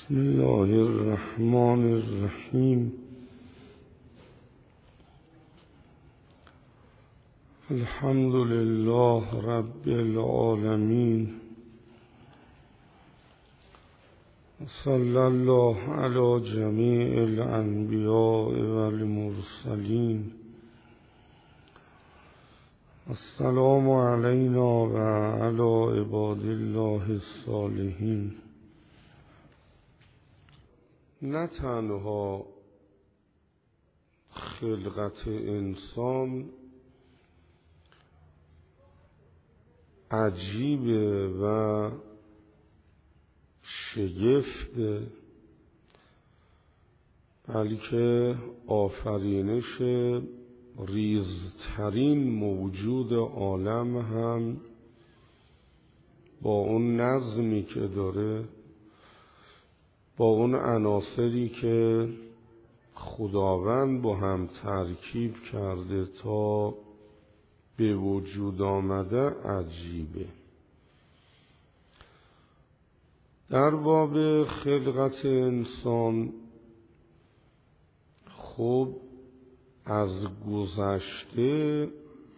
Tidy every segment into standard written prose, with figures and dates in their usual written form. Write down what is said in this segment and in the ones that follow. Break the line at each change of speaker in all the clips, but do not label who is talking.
بسم الله الرحمن الرحیم. الحمد لله رب العالمین. صلی الله علی جمیع الانبیاء والمرسلین. السلام علینا و علی عباد الله الصالحین. نه تنها خلقت انسان عجیبه و شگفته، بلکه آفرینش ریزترین موجود عالم هم با اون نظمی که داره، با اون عناصری که خداوند با هم ترکیب کرده تا به وجود آمده عجیبه. در باب خلقت انسان خب از گذشته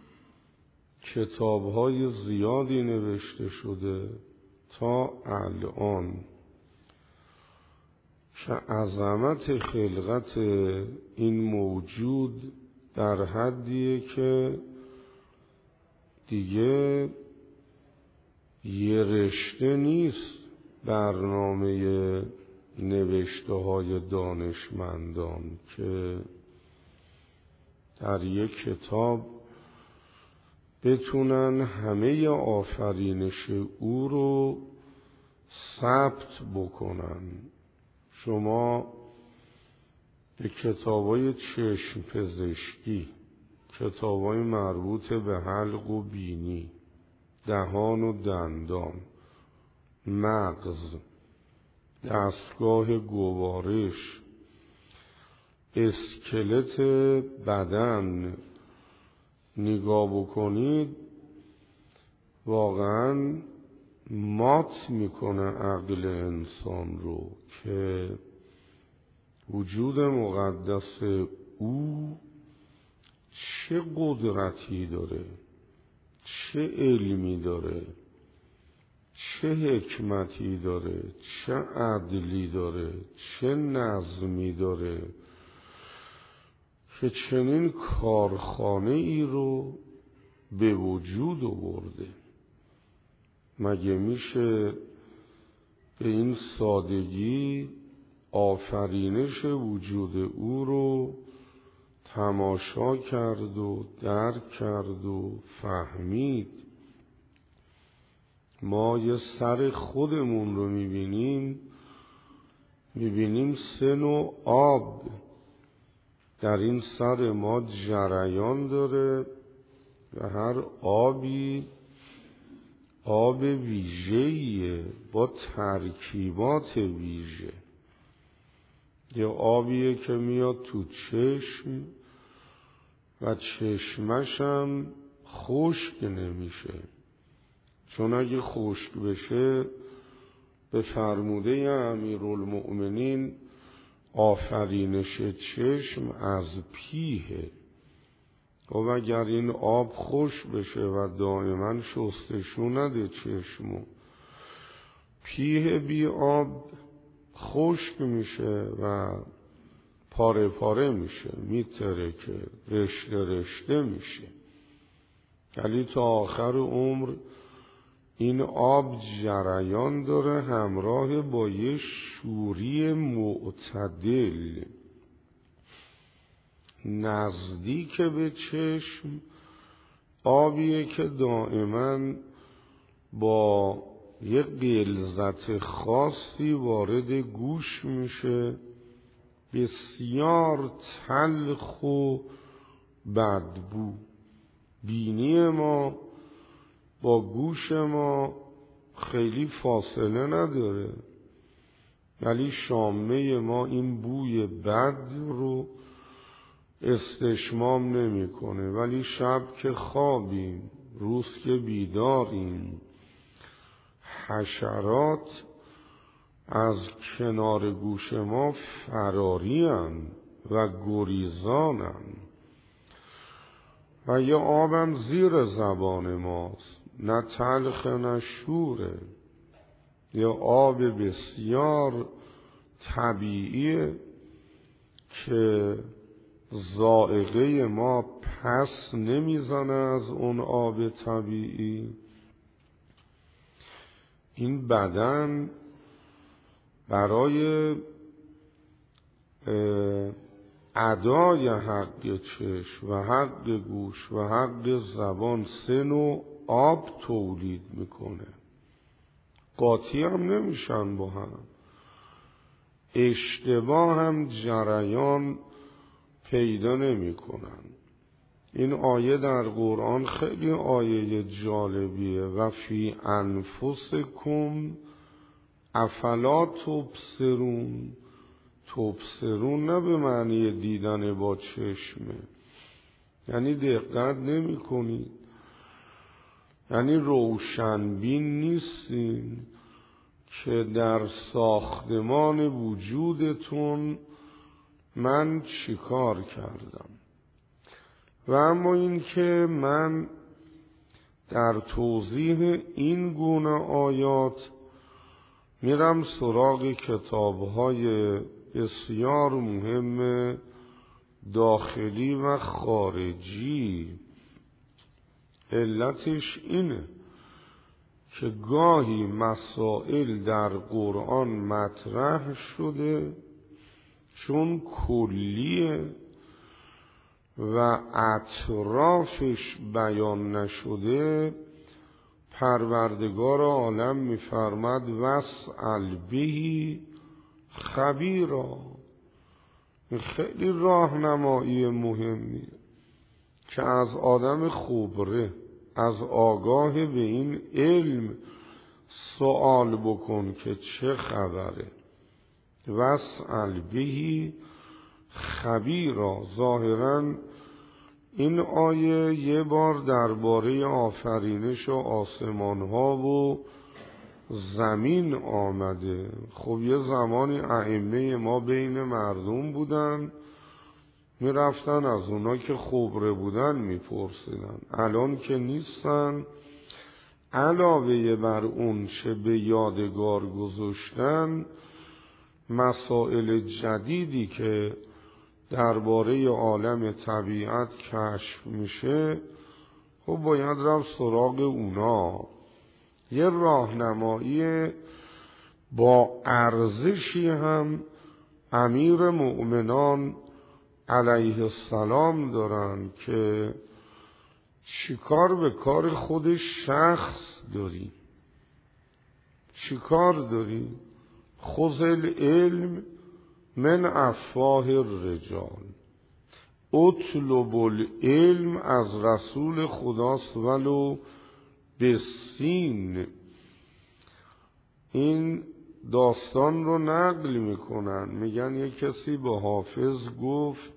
کتاب‌های زیادی نوشته شده تا الان که عظمت خلقت این موجود در حدیه که دیگه یه رشته نیست برنامه نوشته های دانشمندان که در یک کتاب بتونن همه آفرینش او رو ثبت بکنن. شما به کتابای چشم پزشکی، کتابای مربوط به حلق و بینی، دهان و دندان، مغز، دستگاه گوارش، اسکلت بدن نگاه بکنید، واقعاً مات میکنه عقل انسان رو که وجود مقدس او چه قدرتی داره، چه علمی داره، چه حکمتی داره، چه عدلی داره، چه نظمی داره که چنین کارخانه ای رو به وجود آورده. مگه میشه به این سادگی آفرینش وجود او رو تماشا کرد و درک کرد و فهمید؟ ما یه سر خودمون رو میبینیم 3 نوع آب در این سر ما جریان داره و هر آبی آب ویژه‌ایه با ترکیبات ویژه. یه آبیه که میاد تو چشم و چشمش هم خشک نمیشه، چون اگه خشک بشه به فرموده امیرالمؤمنین آفرینش چشم از پیه. و اگر این آب خشک بشه و دائما شستشو نده چشمو، پیه بی آب خشک میشه و پاره پاره میشه، میترکه، رشته رشته میشه. ولی تا آخر عمر این آب جریان داره همراه با یه شوری معتدل نزدیک به چشم. آبیه که دائما با یک غلظت خاصی وارد گوش میشه، بسیار تلخ و بدبو. بینی ما با گوش ما خیلی فاصله نداره، ولی شامه ما این بوی بد رو استشمام نمیکنه. ولی شب که خوابیم، روز که بیداریم، حشرات از کنار گوش ما فرارین و گریزانن و یه آبم زیر زبان ماست، نه تلخ نه شوره، یه آب بسیار طبیعیه که ذائقه ما پس نمیزنه از اون آب طبیعی. این بدن برای ادای حق چشم و حق گوش و حق زبان 3 نوع آب تولید میکنه، قاطی هم نمیشن با هم، اشتباه هم جریان پیدا نمی کنن. این آیه در قرآن خیلی آیه جالبیه. و فی انفسکم افلا تبصرون. تبصرون نه به معنی دیدن با چشمه، یعنی دقت نمی کنید، یعنی روشنبین نیستین که در ساختمان وجودتون من چیکار کردم. و اما این که من در توضیح این گونه آیات میرم سراغ کتاب‌های بسیار مهم داخلی و خارجی. علتش اینه که گاهی مسائل در قرآن مطرح شده چون کلیه و اطرافش بیان نشده، پروردگار عالم میفرماد واسأل به خبیرا. خیلی راهنمایی مهمی که از آدم خبره، از آگاه به این علم سوال بکن که چه خبره. واسأل به خبیرا. ظاهراً این آیه یه بار درباره آفرینش و آسمان ها و زمین آمده. خب یه زمانی ائمه ما بین مردم بودن، میرفتن از اونا که خبره بودن میپرسیدن. الان که نیستن، علاوه بر اون چه به یادگار گذاشتن، مسائل جدیدی که درباره عالم طبیعت کشف میشه، خب باید رفت سراغ اونا. یه راهنمایی با ارزشی هم امیر مؤمنان علیه السلام دارن که چیکار به کار خود شخص داری، چیکار داری. خذ العلم من افواه الرجال. اطلب العلم از رسول خداست ولو بسین. این داستان رو نقل میکنن، میگن یک کسی به حافظ گفت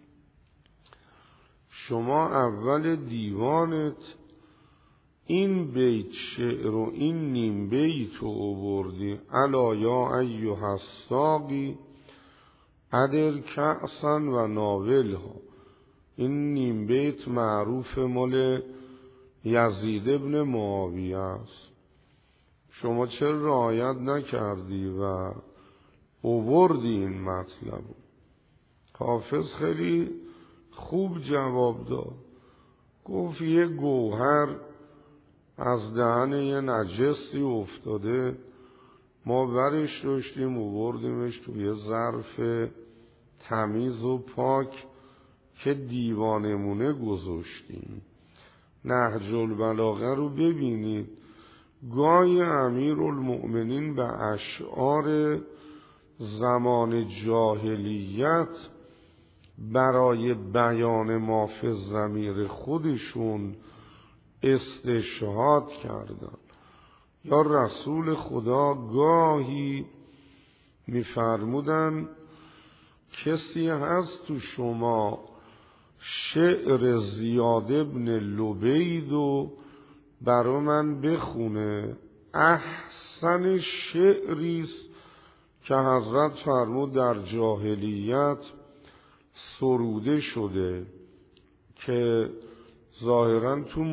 شما اول دیوانت این بیت شعر و این نیم بیت رو آوردی، الا یا ایها الساقی ادر کأسا و ناولها. این نیم بیت معروف مال یزید ابن معاویه است. شما چرا رعایت نکردی و آوردی این مطلب؟ حافظ خیلی خوب جواب داد، گفت یه گوهر از دهن یه نجسی افتاده، ما برش داشتیم آوردیمش توی یه ظرف تمیز و پاک که دیوانمونه گذاشتیم. نهج البلاغه رو ببینید، گاهی امیرالمؤمنین به اشعار زمان جاهلیت برای بیان ما فی الضمیر خودشون استشهاد کردن. یا رسول خدا گاهی میفرمودن کسی هست تو شما شعر زیاد ابن لبید و برا من بخونه، احسن شعریست که حضرت فرمود در جاهلیت سروده شده که ظاهراً تو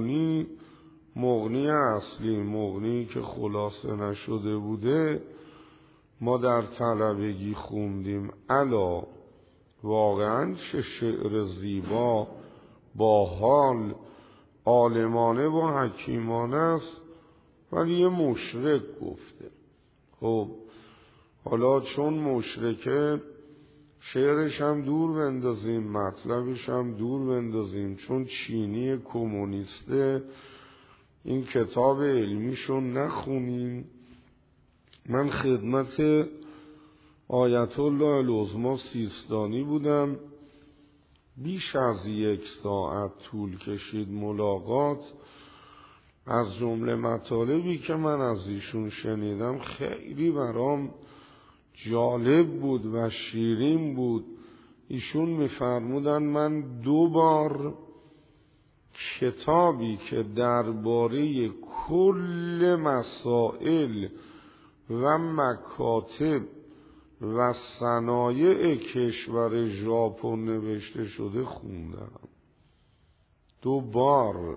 مغنی اصلی، مغنی که خلاصه نشده بوده، ما در طلبگی خوندیم. الا واقعاً چه شعر زیبا، با حال، عالمانه و حکیمانه است، ولی یه مشرک گفته. خب حالا چون مشرکه شعرش هم دور بندازیم، مطلبش هم دور بندازیم، چون چینی کمونیسته این کتاب علمیشو نخونیم. من خدمت آیت الله العظمی سیستانی بودم، بیش از 1 ساعت طول کشید ملاقات. از جمله مطالبی که من از ایشون شنیدم خیلی برام جالب بود و شیرین بود. ایشون می‌فرمودن من 2 بار کتابی که درباره کل مسائل و مکاتب و صنایع کشور ژاپن نوشته شده خوندم. 2 بار.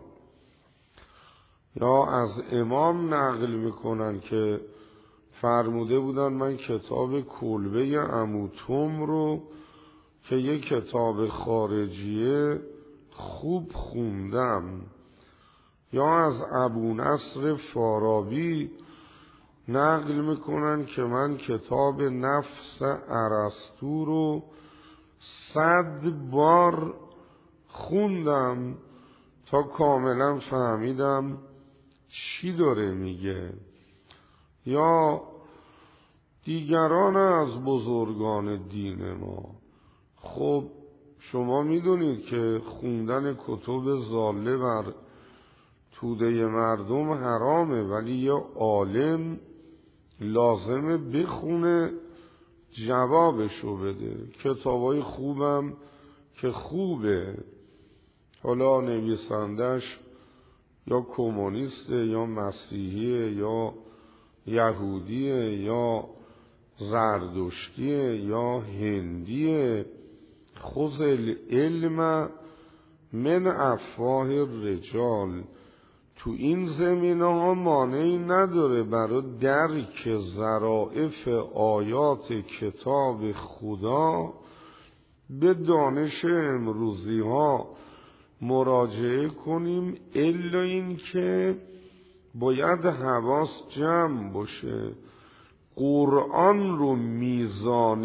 یا از امام نقل میکنن که فرموده بودن من کتاب کلبه عموتوم رو که یک کتاب خارجیه خوب خوندم. یا از ابو نصر فارابی نقل میکنن که من کتاب نفس ارسطو رو 100 بار خوندم تا کاملا فهمیدم چی داره میگه. یا دیگران از بزرگان دین ما. خب شما میدونید که خوندن کتب ضاله بر توده مردم حرامه، ولی یه عالم لازمه بخونه جوابشو بده. کتابای خوبم که خوبه، حالا نویسندش یا کمونیسته یا مسیحیه یا یهودیه یا زردشتیه یا هندیه، خذ العلم من افواه الرجال. تو این زمینه ها مانعی نداره برای درک ظرافت آیات کتاب خدا به دانش امروزی ها مراجعه کنیم، الا این که باید حواس جمع باشه. قرآن رو میزان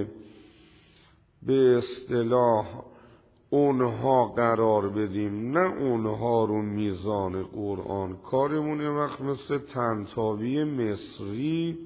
به اصطلاح اونها قرار بدیم، نه اونها رو میزان قرآن. کارمونه وقت مثل طنطاوی مصری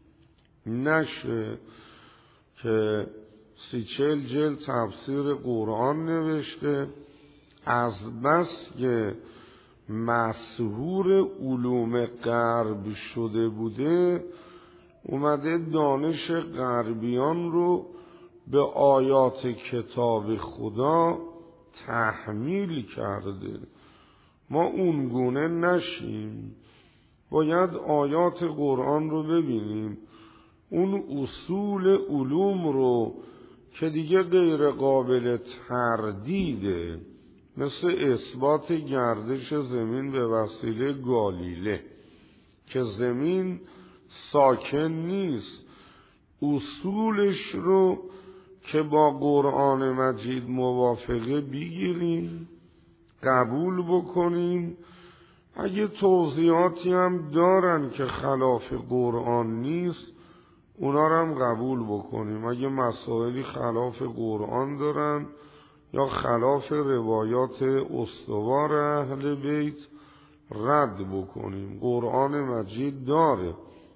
نشه که 30-40 جلد تفسیر قرآن نوشته، از بس که مسحور علوم غرب شده بوده اومده دانش غربیان رو به آیات کتاب خدا تحمیل کرده. ما اونگونه نشیم، باید آیات قرآن رو ببینیم، اون اصول علوم رو که دیگه غیر قابل تردیده، مثل اثبات گردش زمین به وسیله گالیله که زمین ساکن نیست، اصولش رو که با قرآن مجید موافقه بگیریم، قبول بکنیم. اگه توضیحاتی هم دارن که خلاف قرآن نیست اونا رو هم قبول بکنیم. اگه مسائلی خلاف قرآن دارن یا خلاف روایات استوار اهل بیت رد بکنیم. قرآن مجید داره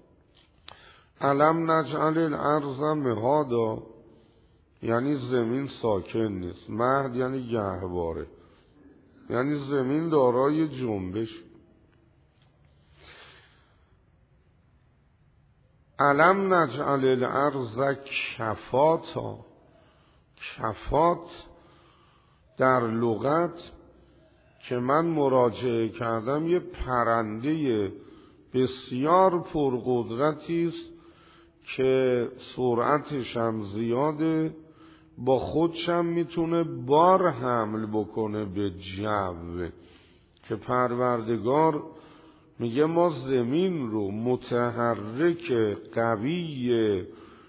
الم نجعل الارض مهادا، یعنی زمین ساکن نیست. مهد یعنی گهواره، یعنی زمین دارای جنبش. الم نجعل الارض کفاتا. کفات در لغت که من مراجعه کردم یه پرنده بسیار پرقدرتی است که سرعتش هم زیاده، با خودش هم میتونه بار حمل بکنه به جو، که پروردگار میگه ما زمین رو متحرک قوی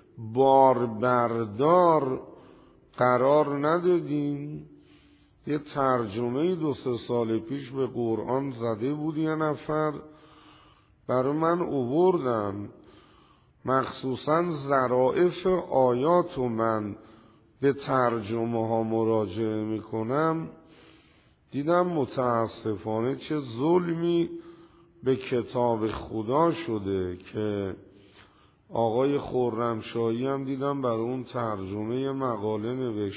باربردار قرار ندادیم. یه ترجمه 2-3 سال پیش به قرآن زده بود یه نفر، برای من آوردم، مخصوصا ظرافت آیات و من به ترجمه ها مراجعه میکنم، دیدم متاسفانه چه ظلمی به کتاب خدا شده که آقای خرمشاهی هم دیدم برای اون ترجمه مقاله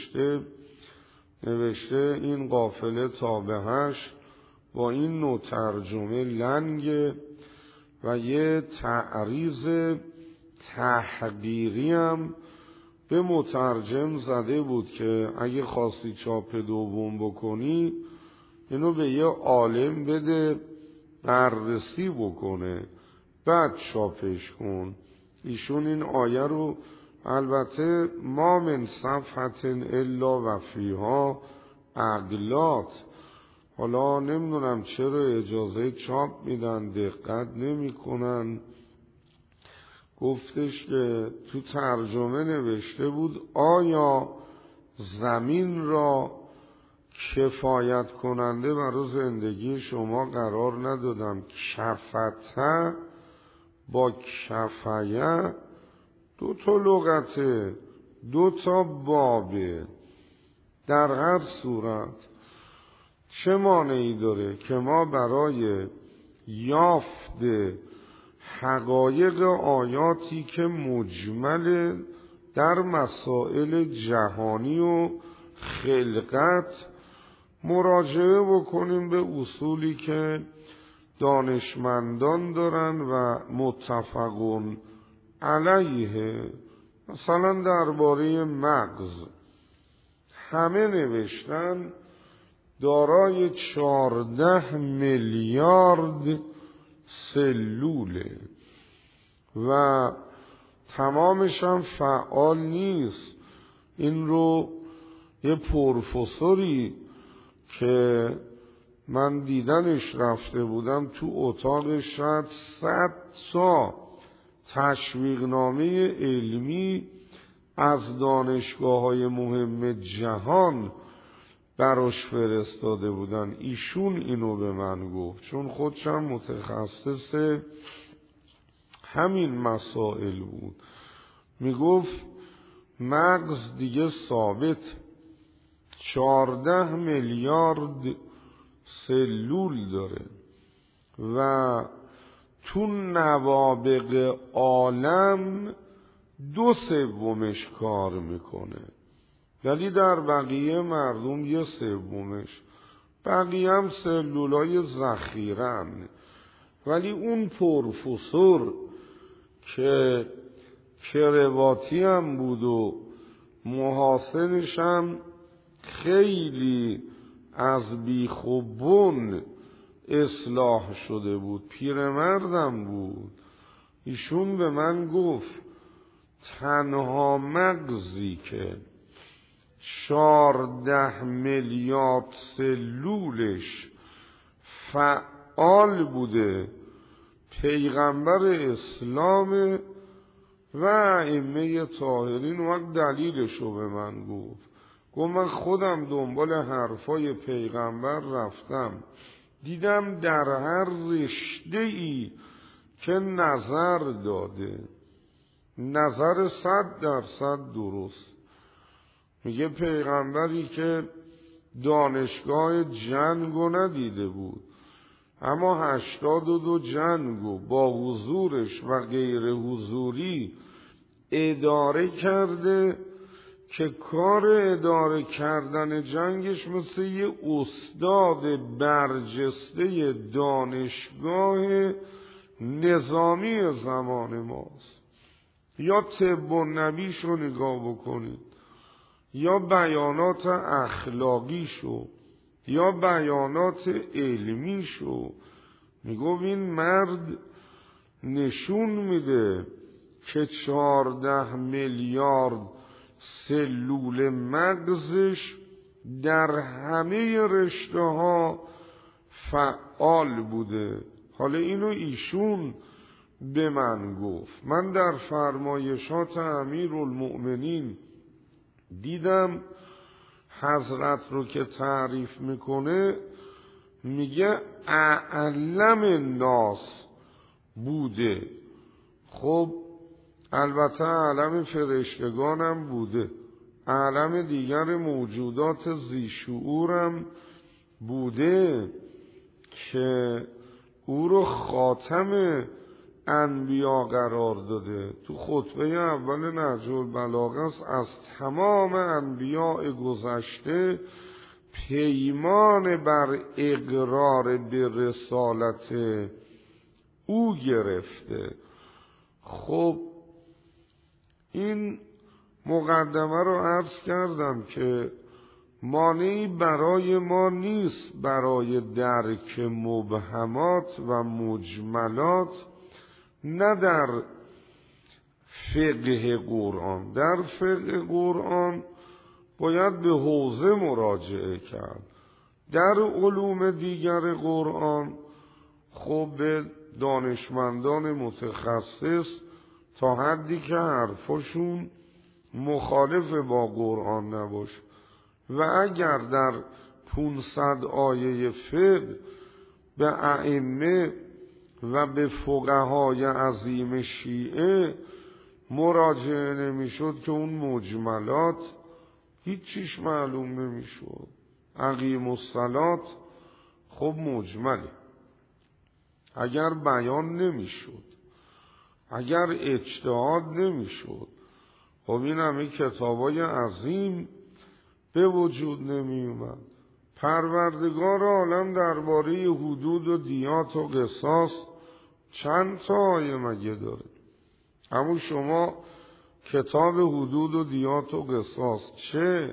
نوشته این قافله تا به 8 با این نوع ترجمه لنگه و یه تعریض تحقیری هم به مترجم زده بود که اگه خواستی چاپ دوم بکنی اینو به یه عالم بده بررسی بکنه بعد چاپش کن. ایشون این آیه رو البته ما من صفحة الا و فیها عقلات، حالا نمیدونم چرا اجازه چاپ میدن دقت نمی کنن، گفتش که تو ترجمه نوشته بود آیا زمین را کفایت کننده برای زندگی شما قرار ندادم؟ کفته با کفیه 2 تا لغته، 2 تا بابه. در هر صورت چه مانعی داره که ما برای یافت حقایق آیاتی که مجمل در مسائل جهانی و خلقت مراجعه بکنیم به اصولی که دانشمندان دارن و متفقون علیه. مثلا درباره مغز همه نوشتن دارای 14 میلیارد سلوله و تمامش هم فعال نیست. این رو یه پروفسوری که من دیدنش رفته بودم تو اتاقش شاید 100 تا تشویقنامه علمی از دانشگاه‌های مهم جهان براش فرستاده بودن. ایشون اینو به من گفت، چون خودشم متخصص همین مسائل بود. میگفت مغز دیگه ثابت 14 میلیارد سلول داره و تو نوابغ عالم 2/3 کار میکنه، ولی در بقیه مردم 1/3. بقیه هم سلولای ذخیره‌ن. ولی اون پروفسور که کرواتی هم بود و محاسنش هم خیلی از بیخ و بن اصلاح شده بود، پیرمردم بود، ایشون به من گفت تنها مغزی که 14 میلیارد سلولش فعال بوده پیغمبر اسلام و ائمه طاهرین. وقت دلیلشو به من گفت من خودم دنبال حرفای پیغمبر رفتم، دیدم در هر رشته ای که نظر داده نظر 100% درست. میگه پیغمبری که دانشگاه جنگو ندیده بود اما 82 جنگو با حضورش و غیر حضوری اداره کرده که کار اداره کردن جنگش مثل یه استاد برجسته دانشگاه نظامی زمان ماست. یا طب و نبیشو نگاه بکنید، یا بیانات اخلاقیشو، یا بیانات علمیشو. میگو این مرد نشون میده که 14 میلیارد سلول مغزش در همه رشته ها فعال بوده. حالا اینو ایشون به من گفت. من در فرمایشات امیرالمؤمنین دیدم حضرت رو که تعریف میکنه میگه اعلم الناس بوده. خب البته اعلم فرشتگانم بوده، اعلم دیگر موجودات ذی‌شعورم بوده که او رو خاتم انبیا قرار داده. تو خطبه اول نهج البلاغه است از تمام انبیاء گذشته پیمان بر اقرار به رسالت او گرفته. خب این مقدمه رو عرض کردم که مانعی برای ما نیست برای درک مبهمات و مجملات، نه در فقه قرآن. در فقه قرآن باید به حوزه مراجعه کرد. در علوم دیگر قرآن خب به دانشمندان متخصص تا حدی که حرفشون مخالف با قرآن نباشه. و اگر در 500 آیه فقه به ائمه و به فقهای عظیم شیعه مراجعه نمیشد که اون مجملات هیچیش معلوم نمیشد. اقیم الصلاة خب مجمله، اگر بیان نمیشد، اگر اجتهاد نمیشد، خب این همه کتابای عظیم به وجود نمی اومد. پروردگار عالم درباره حدود و دیات و قصاص چند تا آیه مگه داره؟ اما شما کتاب حدود و دیات و قصاص چه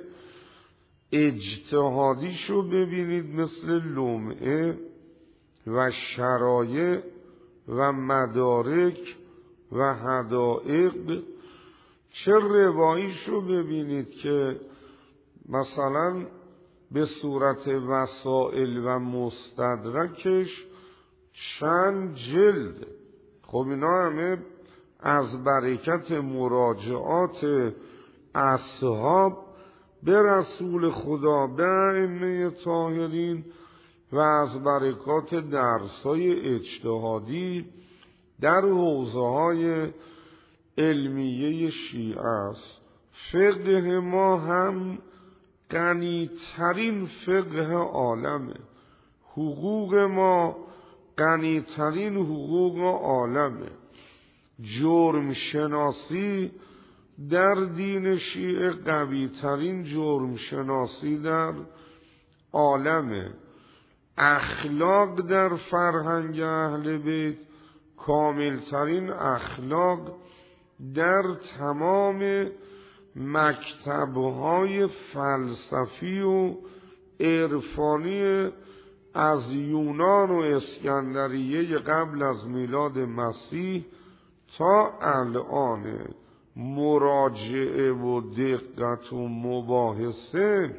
اجتهادیشو ببینید، مثل لمعه و شرایع و مدارک و حدائق، چه رواییشو ببینید که مثلا به صورت وسائل و مستدرکش چند جلد. خب اینا همه از برکت مراجعات اصحاب به رسول خدا، به ائمه طاهرین و از برکات درسای اجتهادی در حوزه‌های علمیه شیعه است. فقه ما هم غنی‌ترین فقه عالمه، حقوق ما غنی‌ترین حقوق عالمه، جرم شناسی در دین شیعه قوی‌ترین جرم شناسی در عالمه، اخلاق در فرهنگ اهل بیت کاملترین اخلاق در تمام مکتب‌های فلسفی و عرفانی از یونان و اسکندریه قبل از میلاد مسیح تا الان مراجعه و دقت و مباحثه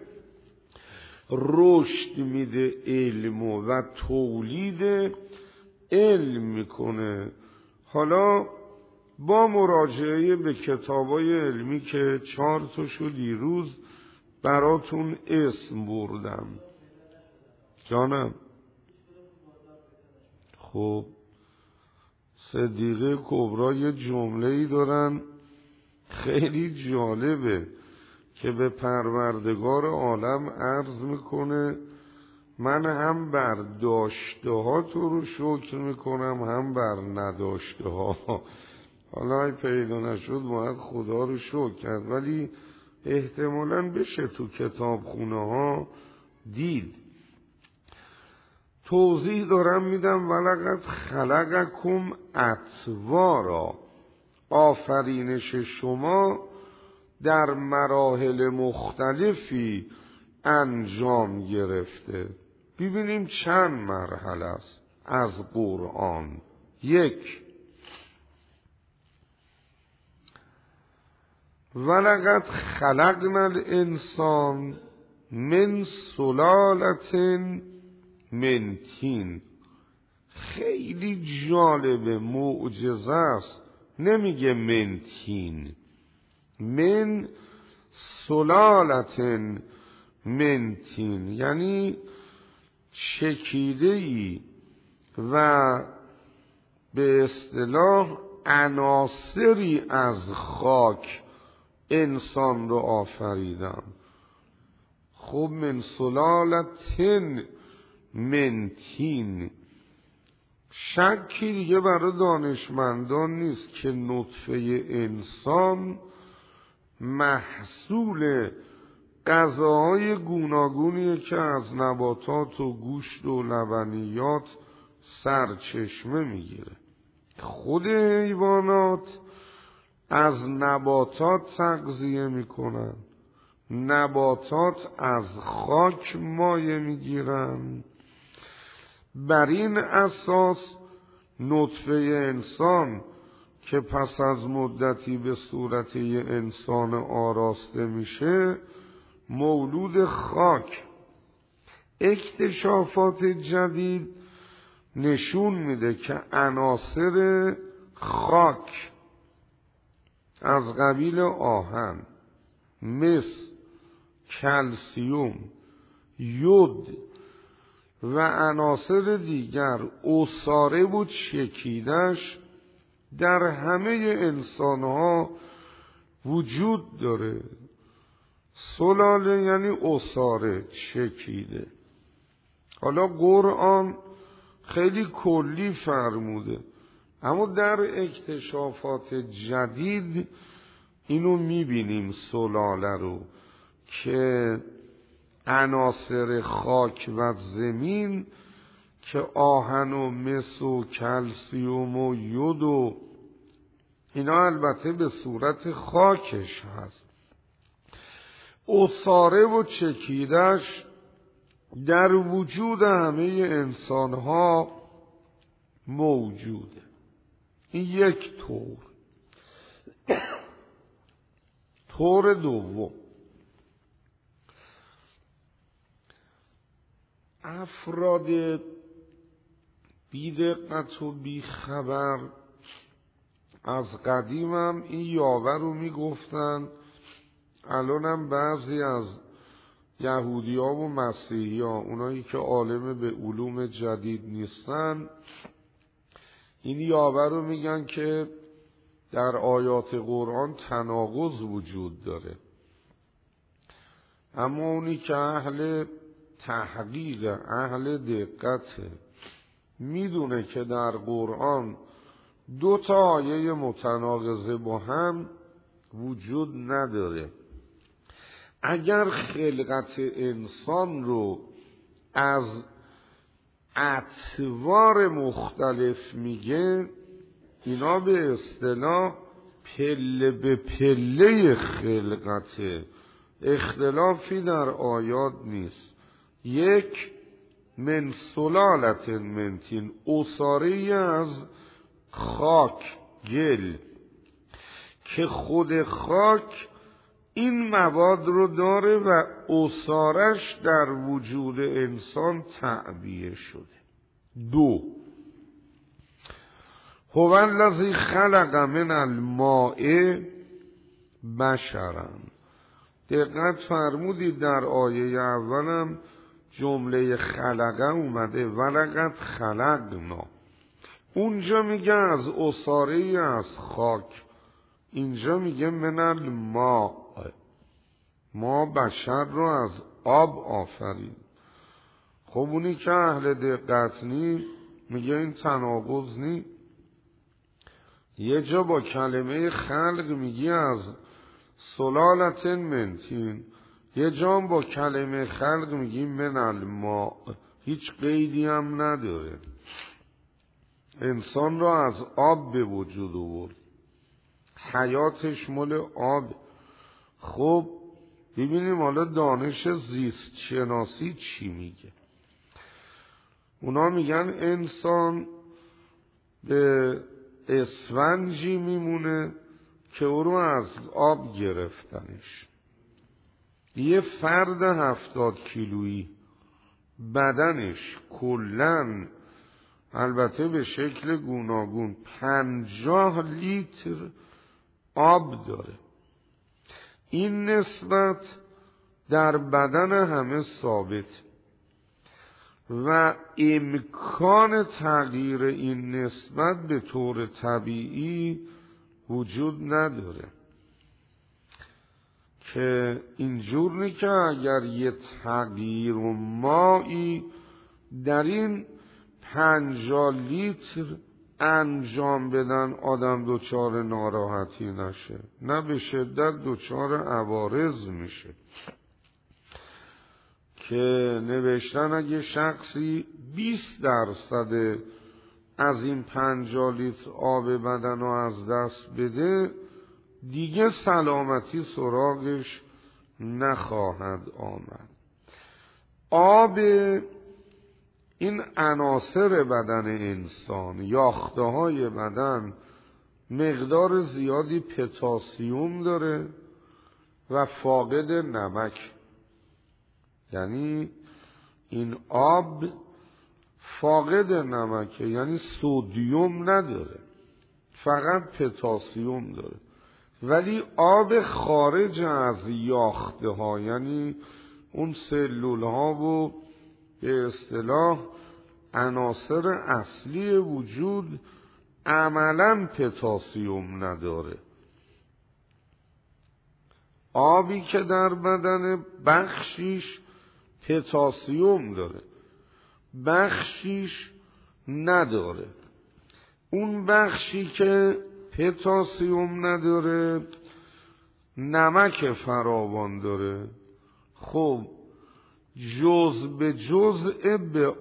رشد میده علم و تولید علم میکنه. حالا با مراجعه به کتابای علمی که 4 تاشو دیروز براتون اسم بردم. جانم خب صدیقه کبرا یه جمله‌ای دارن خیلی جالبه که به پروردگار عالم عرض میکنه من هم بر داشته ها تو رو شکر میکنم هم بر نداشته ها. حالا پیدا نشد باید خدا رو شکر کرد، ولی احتمالاً بشه تو کتابخونه ها دید. توضیح دارم میدم. ولقد خلقکم اطوارا، آفرینش شما در مراحل مختلفی انجام گرفته. ببینیم چند مرحله است از قرآن. 1، ولقد خلقنا الانسان من سلالة من طین. خیلی جالبه، معجزه است. نمیگه من طین، من سلالة من طین، یعنی چکیده‌ای و به اصطلاح عناصری از خاک انسان رو آفریدم. خب من سلالة من طین، شکی دیگه برای دانشمندان نیست که نطفه انسان محصول غذاهای گوناگونیه که از نباتات و گوشت و لبنیات سرچشمه میگیره. خود حیوانات از نباتات تغذیه میکنن، نباتات از خاک مایه میگیرن. بر این اساس نطفه انسان که پس از مدتی به صورت یه انسان آراسته میشه مولود خاک. اکتشافات جدید نشون میده که عناصر خاک از قبیل آهن، مس، کلسیوم، یود و عناصر دیگر عصاره و چکیدش در همه انسانها وجود داره. سلاله یعنی عصاره، چکیده. حالا قرآن خیلی کلی فرموده، اما در اکتشافات جدید اینو میبینیم، سلاله رو، که عناصر خاک و زمین که آهن و مس و کلسیوم و یود و اینا البته به صورت خاکش هست، عصاره و چکیدش در وجود همه انسانها موجوده. این یک طور. طور دوم، افراد بی‌دقت و بی‌خبر از قدیم هم این یاور رو میگفتن، الان هم بعضی از یهودی ها و مسیحی ها، اونایی که عالم به علوم جدید نیستن، این یاور رو میگن که در آیات قرآن تناقض وجود داره. اما اونی که اهل تحقیق، اهل دقته، میدونه که در قرآن دو تا آیه متناقضه با هم وجود نداره. اگر خلقت انسان رو از اطوار مختلف میگه، اینا به اصطلاح پله به پله خلقته، اختلافی در آیات نیست. یک، من سلالة من طین، عصاره از خاک، گل، که خود خاک این مواد رو داره و عصارش در وجود انسان تعبیه شده. دو، هو الذی خلق من الماء بشرا. دقت فرمودید در آیه اولم جمله خلقه اومده، ولقد خلقنا. اونجا میگه از عصاره از خاک، اینجا میگه من الماء، ما بشر رو از آب آفرید. خب اونی که اهل دقت نی میگه این تناقض نی. یه جا با کلمه خلق میگی از سلالة من طین، یه جا با کلمه خلق میگی من الماء، هیچ قیدی هم نداره. انسان را از آب به وجود آورد، حیاتش مال آب. خب ببینیم حالا دانش زیست شناسی چی میگه. اونا میگن انسان به اسفنجی میمونه که او رو از آب گرفتنش. یه فرد 70 کیلویی بدنش کلن، البته به شکل گوناگون، 50 لیتر آب داره. این نسبت در بدن همه ثابت و امکان تغییر این نسبت به طور طبیعی وجود نداره، که اینجور نی که اگر یه تغییر و مایی در این 50 لیتر انجام بدن آدم دچار ناراحتی نشه، نه به شدت دچار عوارض میشه. که نوشتن اگه شخصی 20% از این 50 لیتر آب بدن رو از دست بده دیگه سلامتی سراغش نخواهد آمد. آب این عناصر بدن انسان، یاخته های بدن، مقدار زیادی پتاسیم داره و فاقد نمک. یعنی این آب فاقد نمکه، یعنی سدیم نداره، فقط پتاسیم داره. ولی آب خارج از یاخته ها، یعنی اون سلول ها و به اصطلاح عناصر اصلی وجود، عملاً پتاسیم نداره. آبی که در بدن بخشیش پتاسیم داره، بخشیش نداره. اون بخشی که پتاسیم نداره نمک فراوان داره. خب جزء به جزء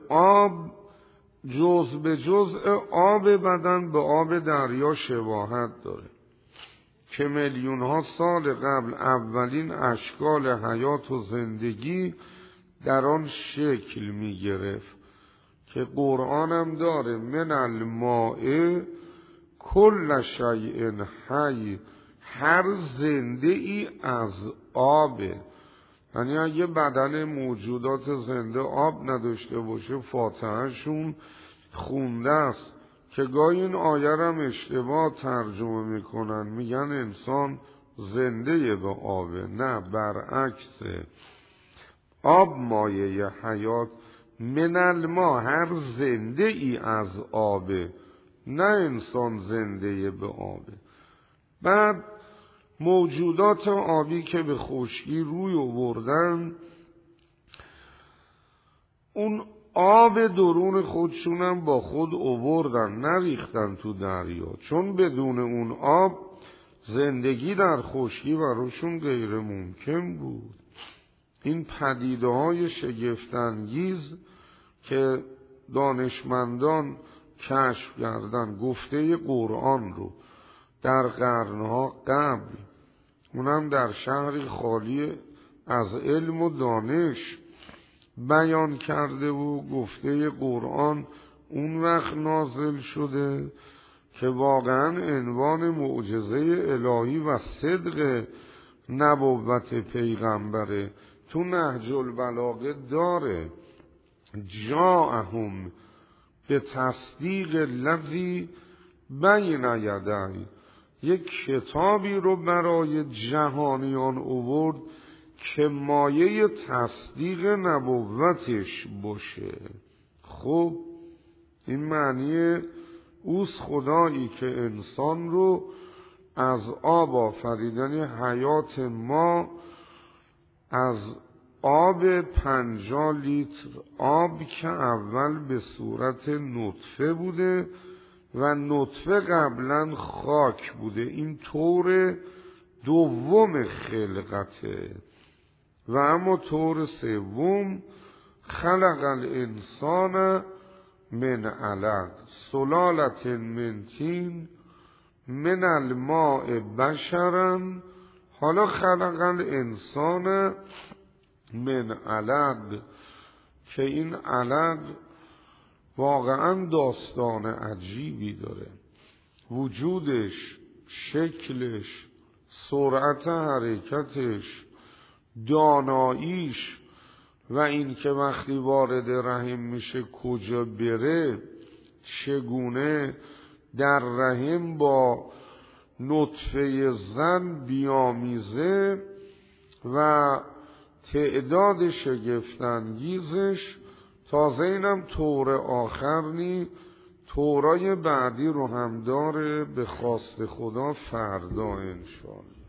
آب بدن به آب دریا شباهت داره که میلیون ها سال قبل اولین اشکال حیات و زندگی در آن شکل می گرفت، که قرآن هم داره من الماء کل شیء حی، هر زنده ای از آبه. یعنی اگه بدن موجودات زنده آب نداشته باشه فاتحهشون خونده است، که گاهی این آیه هم اشتباه ترجمه میکنن، میگن انسان زنده به آبه. نه، برعکسه. آب مایه حیات، من الماء هر زنده ای از آبه، نه انسان زنده به آبه. بعد موجودات آبی که به خشکی روی آوردن، اون آب درون خودشونم با خود آوردن، نریختن تو دریا، چون بدون اون آب زندگی در خشکی براشون غیر ممکن بود. این پدیده های شگفت‌انگیز که دانشمندان کشف کردن، گفته قرآن رو در قرنها قبل، اونم در شهری خالی از علم و دانش بیان کرده و گفته قرآن اون وقت نازل شده که واقعا عنوان معجزه الهی و صدق نبوت پیغمبره. تو نهج البلاغه داره جاءهم به تصدیق الذی بین یدی، یک کتابی رو برای جهانیان آورد که مایه تصدیق نبوتش باشه. خب این معنی اوست خدایی که انسان رو از آب آفریدن، حیات ما از آب 50 لیتر آب که اول به صورت نطفه بوده و نطفه قبلا خاک بوده، این طور دوم خلقته. و اما طور سوم خلق الانسان من علق سلالة من طین من الماء بشرا، حالا خلق الانسان من علق، که این علق واقعا داستان عجیبی داره. وجودش شکلش، سرعت حرکتش، داناییش و این که وقتی وارد رحم میشه کجا بره، چگونه در رحم با نطفه زن بیامیزه و تعداد شگفت‌انگیزش. تازه اینم طور آخر نی، طورای بعدی رو هم داره به خواست خدا فردا انشاءالله.